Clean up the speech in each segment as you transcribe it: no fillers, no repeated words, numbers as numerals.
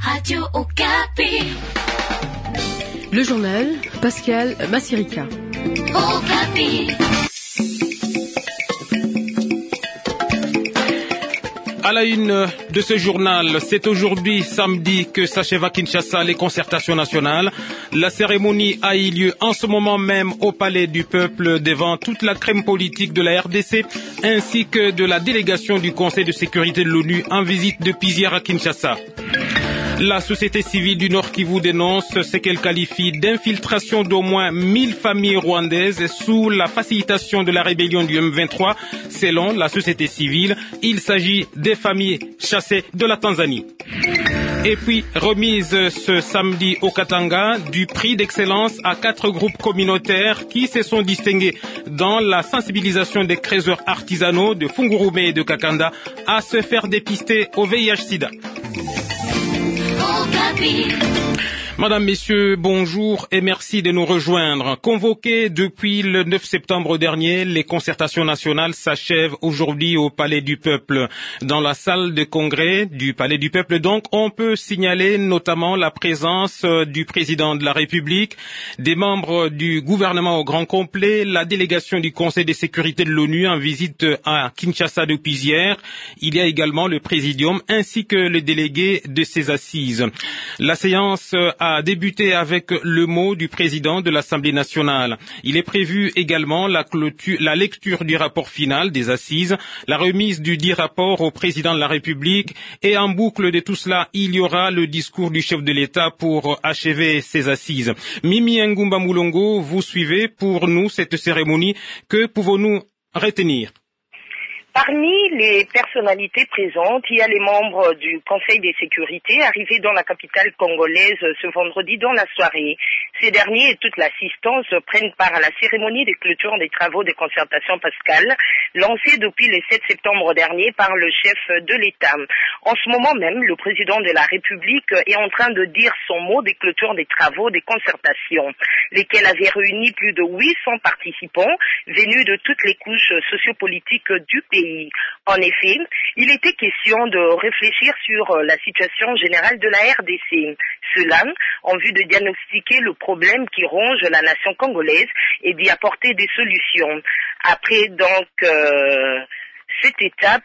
Radio Okapi. Le journal, Pascal Massirika. Okapi. À la une de ce journal, c'est aujourd'hui samedi que s'achève à Kinshasa les concertations nationales. La cérémonie a eu lieu en ce moment même au Palais du Peuple devant toute la crème politique de la RDC ainsi que de la délégation du Conseil de sécurité de l'ONU en visite depuis hier à Kinshasa. La société civile du Nord Kivu dénonce ce qu'elle qualifie d'infiltration d'au moins 1000 familles rwandaises sous la facilitation de la rébellion du M23. Selon la société civile, il s'agit des familles chassées de la Tanzanie. Et puis, remise ce samedi au Katanga du prix d'excellence à 4 groupes communautaires qui se sont distingués dans la sensibilisation des créateurs artisanaux de Fungurume et de Kakanda à se faire dépister au VIH-Sida. Madame, Messieurs, bonjour et merci de nous rejoindre. Convoquées depuis le 9 septembre dernier, les concertations nationales s'achèvent aujourd'hui au Palais du Peuple. Dans la salle de congrès du Palais du Peuple, donc, on peut signaler notamment la présence du président de la République, des membres du gouvernement au grand complet, la délégation du Conseil de sécurité de l'ONU en visite à Kinshasa depuis hier. Il y a également le présidium ainsi que le délégué de ces assises. La séance a débuté avec le mot du président de l'Assemblée nationale. Il est prévu également la lecture du rapport final des assises, la remise du dit rapport au président de la République et en boucle de tout cela, il y aura le discours du chef de l'État pour achever ces assises. Mimi Ngumba Mulongo, vous suivez pour nous cette cérémonie. Que pouvons-nous retenir? Parmi les personnalités présentes, il y a les membres du Conseil de sécurité arrivés dans la capitale congolaise ce vendredi dans la soirée. Ces derniers et toute l'assistance prennent part à la cérémonie de clôture des travaux de concertation pascale lancée depuis le 7 septembre dernier par le chef de l'État. En ce moment même, le président de la République est en train de dire son mot de clôture des travaux de concertation, lesquels avaient réuni plus de 800 participants venus de toutes les couches sociopolitiques du pays. En effet, il était question de réfléchir sur la situation générale de la RDC. Cela en vue de diagnostiquer le problème qui ronge la nation congolaise et d'y apporter des solutions. Après donc cette étape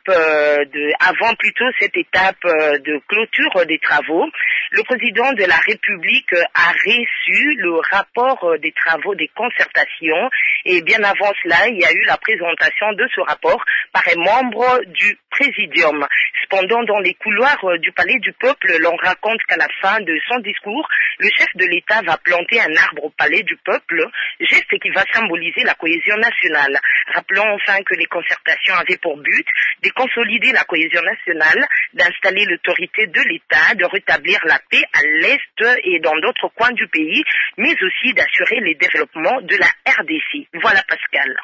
cette étape de clôture des travaux, le président de la République a reçu le rapport des travaux des concertations et bien avant cela, il y a eu la présentation de ce rapport par un membre du présidium. Cependant, dans les couloirs du Palais du Peuple, l'on raconte qu'à la fin de son discours, le chef de l'État va planter un arbre au Palais du Peuple, geste qui va symboliser la cohésion nationale. Rappelons enfin que les concertations avaient pour but de consolider la cohésion nationale, d'installer l'autorité de l'État, de rétablir la paix à l'Est et dans d'autres coins du pays, mais aussi d'assurer le développement de la RDC. Voilà Pascal.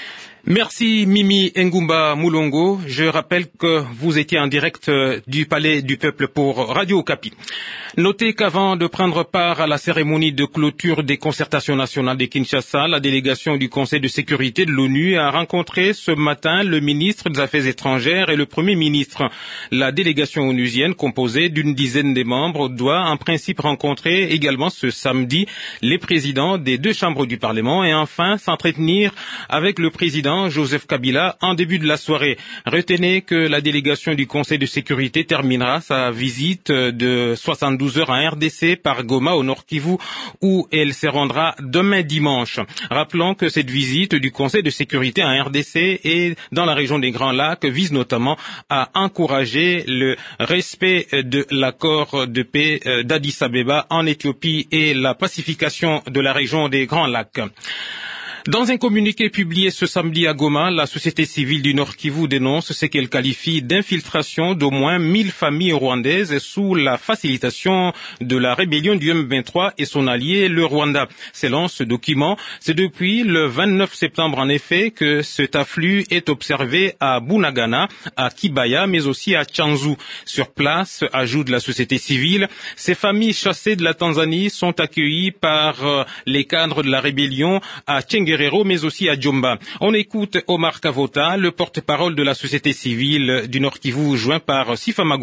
Merci Mimi Ngumba Mulongo. Je rappelle que vous étiez en direct du Palais du Peuple pour Radio Okapi. Notez qu'avant de prendre part à la cérémonie de clôture des concertations nationales de Kinshasa, la délégation du Conseil de sécurité de l'ONU a rencontré ce matin le ministre des Affaires étrangères et le Premier ministre. La délégation onusienne, composée d'une dizaine de membres, doit en principe rencontrer également ce samedi les présidents des 2 chambres du Parlement et enfin s'entretenir avec le président Joseph Kabila en début de la soirée. Retenez que la délégation du Conseil de sécurité terminera sa visite de 72 heures en RDC par Goma au Nord Kivu où elle se rendra demain dimanche. Rappelons que cette visite du Conseil de sécurité en RDC et dans la région des Grands Lacs vise notamment à encourager le respect de l'accord de paix d'Addis Abeba en Éthiopie et la pacification de la région des Grands Lacs. Dans un communiqué publié ce samedi à Goma, la société civile du Nord Kivu dénonce ce qu'elle qualifie d'infiltration d'au moins 1000 familles rwandaises sous la facilitation de la rébellion du M23 et son allié, le Rwanda. Selon ce document, c'est depuis le 29 septembre en effet que cet afflux est observé à Bunagana, à Kibaya, mais aussi à Tchanzu. Sur place, ajoute la société civile, ces familles chassées de la Tanzanie sont accueillies par les cadres de la rébellion à Tchenguerero, mais aussi à Djomba. On écoute Omar Kavota, le porte-parole de la société civile du Nord Kivu, joint par Sifa Magou.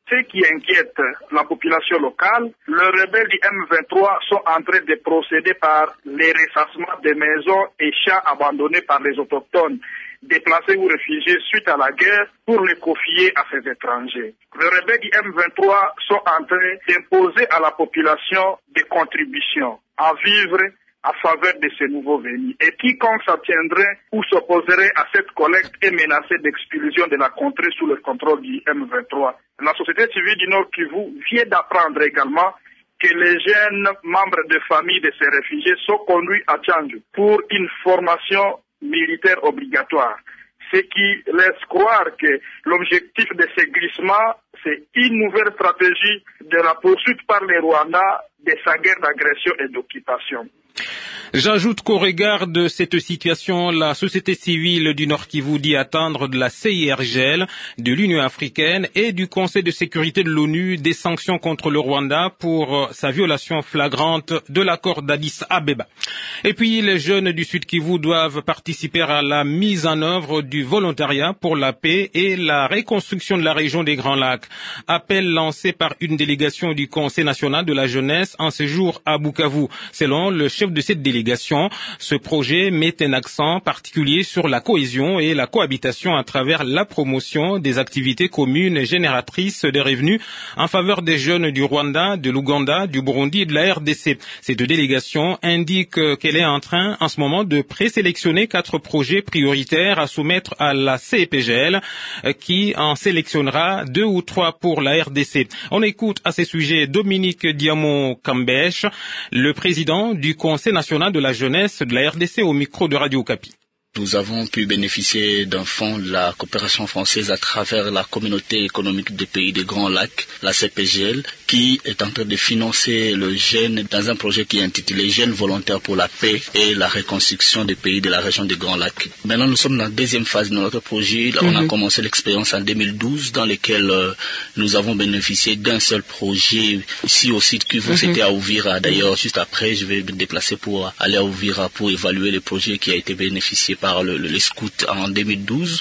Ce qui inquiète la population locale, les rebelles du M23 sont en train de procéder par les ressassements des maisons et champs abandonnés par les autochtones, déplacés ou réfugiés suite à la guerre pour les confier à ces étrangers. Les rebelles du M23 sont en train d'imposer à la population des contributions à vivre à faveur de ces nouveaux venus. Et quiconque s'abstiendrait ou s'opposerait à cette collecte est menacé d'expulsion de la contrée sous le contrôle du M23. La société civile du Nord Kivu vient d'apprendre également que les jeunes membres de famille de ces réfugiés sont conduits à Tchanzu pour une formation militaire obligatoire. Ce qui laisse croire que l'objectif de ces glissements, c'est une nouvelle stratégie de la poursuite par les Rwandais de sa guerre d'agression et d'occupation. J'ajoute qu'au regard de cette situation, la société civile du Nord Kivu dit attendre de la CIRGL, de l'Union africaine et du Conseil de sécurité de l'ONU des sanctions contre le Rwanda pour sa violation flagrante de l'accord d'Addis Abeba. Et puis, les jeunes du Sud Kivu doivent participer à la mise en œuvre du volontariat pour la paix et la reconstruction de la région des Grands Lacs. Appel lancé par une délégation du Conseil national de la jeunesse en séjour à Bukavu. Selon le chef de cette délégation, ce projet met un accent particulier sur la cohésion et la cohabitation à travers la promotion des activités communes génératrices de revenus en faveur des jeunes du Rwanda, de l'Ouganda, du Burundi et de la RDC. Cette délégation indique qu'elle est en train en ce moment de présélectionner 4 projets prioritaires à soumettre à la CEPGL qui en sélectionnera 2 ou 3 pour la RDC. On écoute à ces sujets Dominique Diamant-Kambèche, le président du Conseil national de la jeunesse de la RDC au micro de Radio Okapi. Nous avons pu bénéficier d'un fonds de la coopération française à travers la communauté économique des pays des Grands Lacs, la CPGL, qui est en train de financer le jeune dans un projet qui est intitulé Jeunes volontaires pour la paix et la reconstruction des pays de la région des Grands Lacs. Maintenant, nous sommes dans la deuxième phase de notre projet. Là, on a commencé l'expérience en 2012 dans laquelle nous avons bénéficié d'un seul projet ici au site Kivu, c'était à Uvira. D'ailleurs, juste après, je vais me déplacer pour aller à Uvira pour évaluer le projet qui a été bénéficié par les scouts en 2012.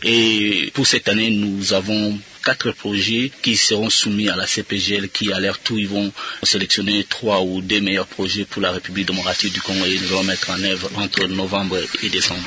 Et pour cette année, nous avons 4 projets qui seront soumis à la CPGL qui, à leur tour, ils vont sélectionner 3 ou 2 meilleurs projets pour la République démocratique du Congo et nous allons mettre en œuvre entre novembre et décembre.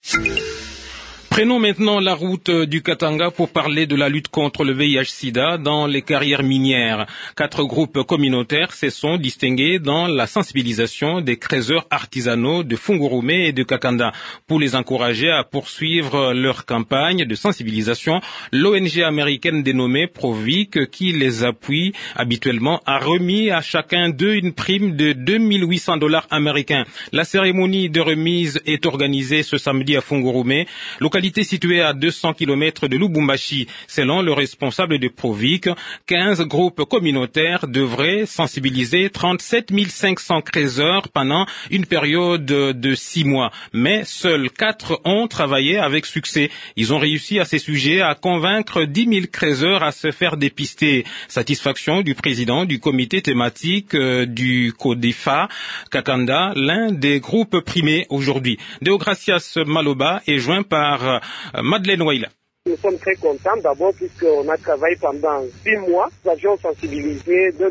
Prenons maintenant la route du Katanga pour parler de la lutte contre le VIH-Sida dans les carrières minières. 4 groupes communautaires se sont distingués dans la sensibilisation des creuseurs artisanaux de Fungurume et de Kakanda. Pour les encourager à poursuivre leur campagne de sensibilisation, l'ONG américaine dénommée Provic, qui les appuie habituellement, a remis à chacun d'eux une prime de $2 800 américains. La cérémonie de remise est organisée ce samedi à Fungurume, localité située à 200 km de Lubumbashi. Selon le responsable de Provic, 15 groupes communautaires devraient sensibiliser 37 500 creuseurs pendant une période de 6 mois. Mais seuls 4 ont travaillé avec succès. Ils ont réussi à ces sujets à convaincre 10 000 creuseurs à se faire dépister. Satisfaction du président du comité thématique du CODEFA, Kakanda, l'un des groupes primés aujourd'hui. Deogracias Maloba est joint par Madeleine Waila. Nous sommes très contents d'abord puisqu'on a travaillé pendant 6 mois. Nous avions sensibilisé de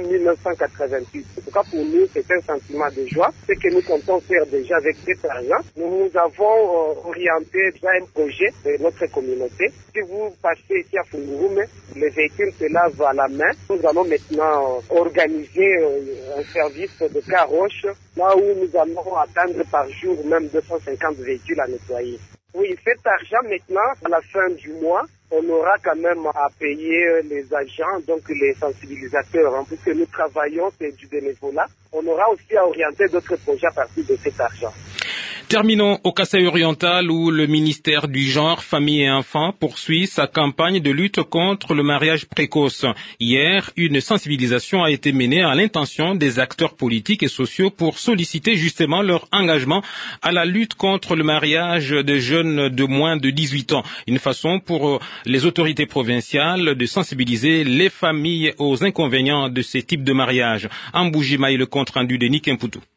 1988. En tout cas pour nous, c'est un sentiment de joie. Ce que nous comptons faire déjà avec cet argent, nous avons orienté déjà un projet de notre communauté. Si vous passez ici à Fungurume, les véhicules se lavent à la main. Nous allons maintenant organiser un service de carroche, là où nous allons attendre par jour même 250 véhicules à nettoyer. Oui, cet argent maintenant, à la fin du mois, on aura quand même à payer les agents, donc les sensibilisateurs, hein, puisque nous travaillons, c'est du bénévolat. On aura aussi à orienter d'autres projets à partir de cet argent. Terminons au Kasaï oriental où le ministère du Genre, Famille et Enfants poursuit sa campagne de lutte contre le mariage précoce. Hier, une sensibilisation a été menée à l'intention des acteurs politiques et sociaux pour solliciter justement leur engagement à la lutte contre le mariage des jeunes de moins de 18 ans. Une façon pour les autorités provinciales de sensibiliser les familles aux inconvénients de ces types de mariage. Amboujimaï, le compte rendu de Nick Mputu.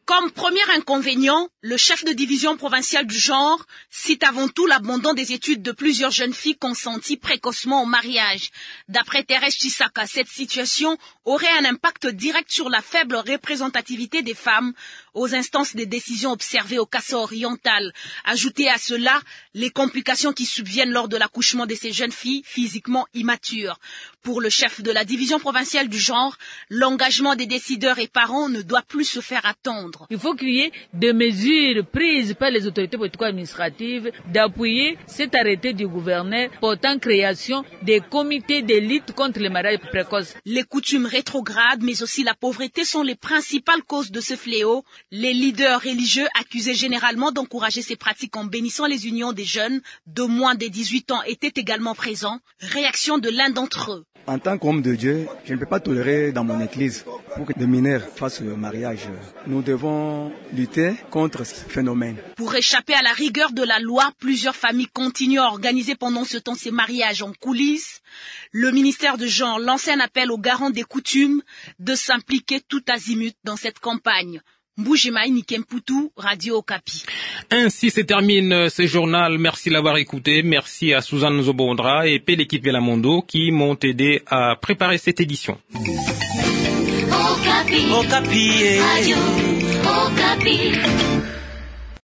Comme premier inconvénient, le chef de division provinciale du genre cite avant tout l'abandon des études de plusieurs jeunes filles consenties précocement au mariage. D'après Thérèse Chisaka, cette situation aurait un impact direct sur la faible représentativité des femmes aux instances des décisions observées au Kassai oriental. Ajoutez à cela les complications qui subviennent lors de l'accouchement de ces jeunes filles physiquement immatures. Pour le chef de la division provinciale du genre, l'engagement des décideurs et parents ne doit plus se faire attendre. Il faut qu'il y ait des mesures prises par les autorités politico-administratives d'appuyer cet arrêté du gouverneur portant création des comités de lutte contre les mariages précoces. Les coutumes rétrogrades, mais aussi la pauvreté sont les principales causes de ce fléau. Les leaders religieux accusés généralement d'encourager ces pratiques en bénissant les unions des jeunes de moins de 18 ans étaient également présents. Réaction de l'un d'entre eux. En tant qu'homme de Dieu, je ne peux pas tolérer dans mon église pour que des mineurs fassent le mariage. Nous devons lutter contre ce phénomène. Pour échapper à la rigueur de la loi, plusieurs familles continuent à organiser pendant ce temps ces mariages en coulisses. Le ministère du Genre lance un appel aux garants des coutumes de s'impliquer tout azimut dans cette campagne. Mbujimaï Nikemputu, Radio Okapi. Ainsi se termine ce journal. Merci de l'avoir écouté. Merci à Suzanne Zobondra et l'équipe Velamondo qui m'ont aidé à préparer cette édition. Okapi. Okapi. Radio Okapi.